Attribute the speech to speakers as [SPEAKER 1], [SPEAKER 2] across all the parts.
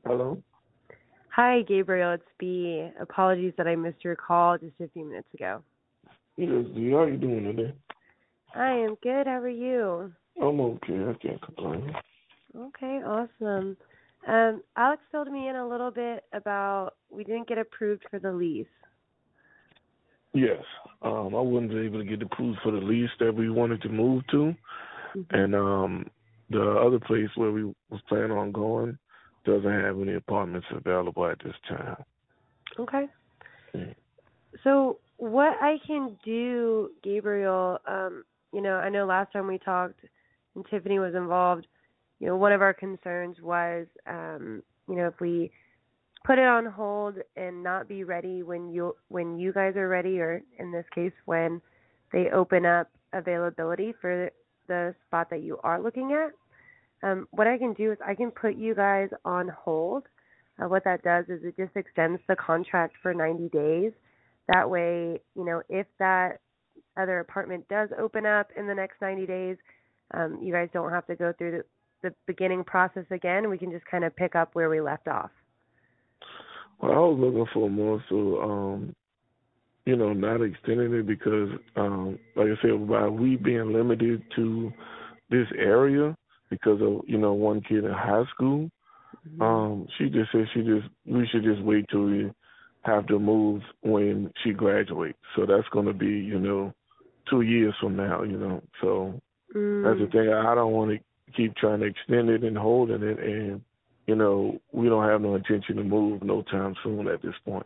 [SPEAKER 1] Hello?
[SPEAKER 2] Hi, Gabriel. It's B. Apologies that I missed your call just a few minutes ago.
[SPEAKER 1] Yes, D, how you doing today?
[SPEAKER 2] I am good. How are you?
[SPEAKER 1] I'm okay. I can't complain.
[SPEAKER 2] Okay, awesome. Alex filled me in a little bit about we didn't get approved for the lease.
[SPEAKER 1] Yes, I wasn't able to get approved for the lease that we wanted to move to,
[SPEAKER 2] Hmm.
[SPEAKER 1] and the other place where we was planning on going doesn't have any apartments available at this time.
[SPEAKER 2] Okay.
[SPEAKER 1] Mm.
[SPEAKER 2] So what I can do, Gabriel, I know last time we talked and Tiffany was involved, one of our concerns was, if we put it on hold and not be ready when you guys are ready, or in this case when they open up availability for the spot that you are looking at. What I can do is I can put you guys on hold. What that does is it just extends the contract for 90 days. That way, if that other apartment does open up in the next 90 days, you guys don't have to go through the beginning process again. We can just kind of pick up where we left off.
[SPEAKER 1] Well, I was looking for more so, not extending it because, like I said, by we being limited to this area because of one kid in high school.
[SPEAKER 2] Hmm.
[SPEAKER 1] She just said we should just wait till we have to move when she graduates. So that's going to be 2 years from now. So that's the
[SPEAKER 2] Mm,
[SPEAKER 1] thing. I don't want to keep trying to extend it and holding it, and we don't have no intention to move no time soon at this point.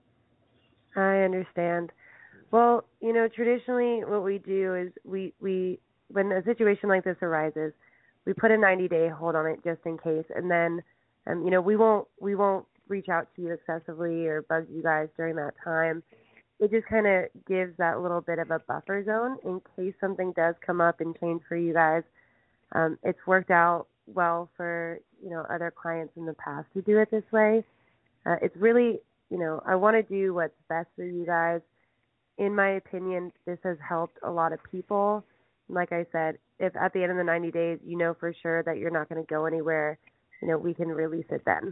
[SPEAKER 2] I understand. Well, traditionally what we do is we when a situation like this arises, we put a 90-day hold on it just in case, and then we won't reach out to you excessively or bug you guys during that time. It just kind of gives that little bit of a buffer zone in case something does come up and change for you guys. It's worked out well for other clients in the past who do it this way. It's really I want to do what's best for you guys. In my opinion, this has helped a lot of people. Like I said, if at the end of the 90 days you know for sure that you're not going to go anywhere, we can release it then.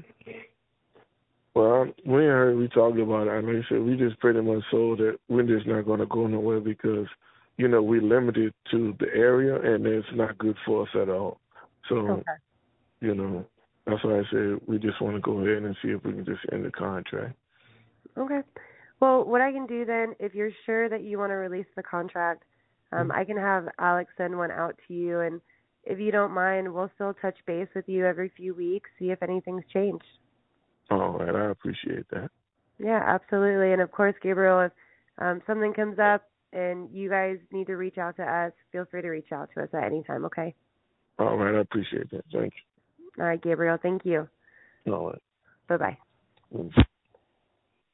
[SPEAKER 1] Well, we talked about it, and like I said, we just pretty much sold that we're just not going to go nowhere because, we're limited to the area, and it's not good for us at all. So,
[SPEAKER 2] Okay.
[SPEAKER 1] you know, that's why I said we just want to go ahead and see if we can just end the contract.
[SPEAKER 2] Okay. Well, what I can do then, if you're sure that you want to release the contract,
[SPEAKER 1] Mhm.
[SPEAKER 2] I can have Alex send one out to you. And if you don't mind, we'll still touch base with you every few weeks, see if anything's changed.
[SPEAKER 1] All right, I appreciate that.
[SPEAKER 2] Yeah, absolutely. And of course, Gabriel, if something comes up and you guys need to reach out to us, feel free to reach out to us at any time, okay?
[SPEAKER 1] All right, I appreciate that. Thank
[SPEAKER 2] All right, Gabriel, thank you.
[SPEAKER 1] you. All right.
[SPEAKER 2] Bye-bye.
[SPEAKER 1] Mhm.